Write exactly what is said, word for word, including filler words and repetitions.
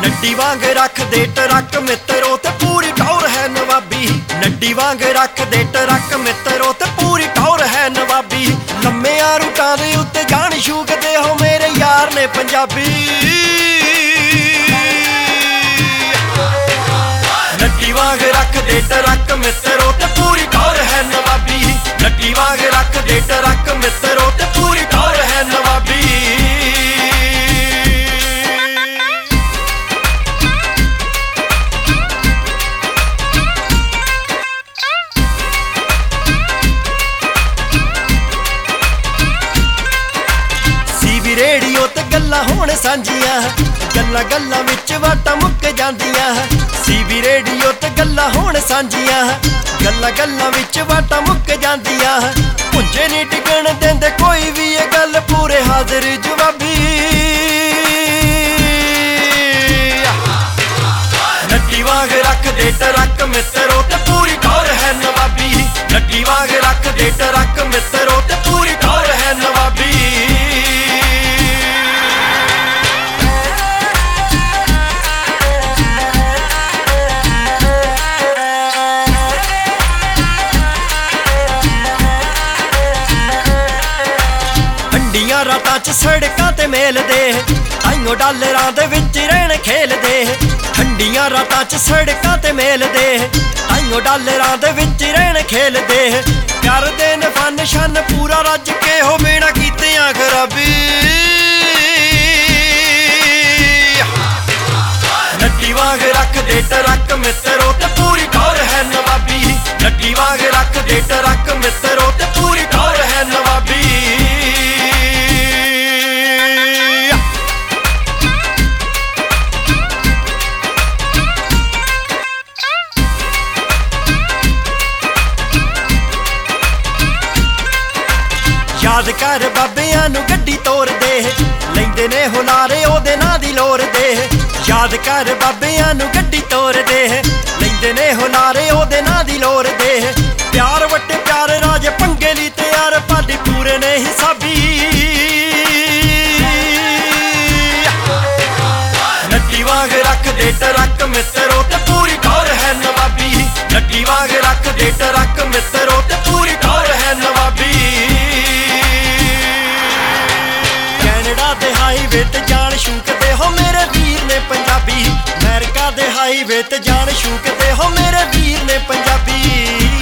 नड्डी वांग रख दे ट्रक मित्रो ते पूरी टौर है नवाबी। नड्डी वांग रख दे ट्रक मित्रो ते पूरी टौर है नवाबी। लम्मिया रूटां दे उत्ते जान शूकदे हो मेरे यार ने पंजाबी। नड्डी वांग रख दे ट्रक मित्रो ते पूरी टौर है नवाबी। नड्डी वांग रख दे ट्रक मित्रो ते पूरी टौर है नवाबी। रेडियो ते गल्लां होण सांझियां, गल्लां गल्लां विच वाटां मुक जांदियां। सीवी रेडियो ते गल्लां होण सांझियां, गल्लां गल्लां विच वाटां मुक जांदियां। पुंजे नहीं टिकण देंदे कोई भी ये गल पूरे हाजिर जवाबी। नड्डी वांग रख दे ट्रक मित्रो ते पूरी टौर है नवाबी। नड्डी वांग रख दे ट्रक मित्रो ते पूरी टौर है नवाबी। रातां च सड़कां ते मेलदे ताइयों डालरां दे विच रहण खेलदे। ठंडियां रातां च सड़कां ते मेलदे ताइयों डालरां दे विच रहण खेलदे। करदे न फन शन पूरा रज के हो बिना कीतियां खराबी। नड्डी वांग रख दे ट्रक मित्रो ते पूरी टौर है नवाबी। नड्डी वांग रख दे ट्रक मित्रो ते पूरी टौर है नवाबी। याद कर बाबियां नू गड्डी तोड़ दे लैंदे ने हुलारे ओदे नां दी लोर दे। याद कर बाबियां नू गड्डी तोड़ दे लैंदे ने हुलारे ओदे नां दी लोर दे। प्यार वट्टे प्यार राज पंगे ली तैयार पाडी पूरे ने हिसाबी। नड्डी वांग रख दे ट्रक मित्रो ते पूरी टौर है नवाबी। नड्डी वांग रख दे ट्रक मित्रो ते पूरी टौर है नवाबी। हाईवे ते जान शूकदे हो मेरे वीर ने पंजाबी। अमेरिका दे हाईवे ते जान शूकदे हो मेरे वीर ने पंजाबी।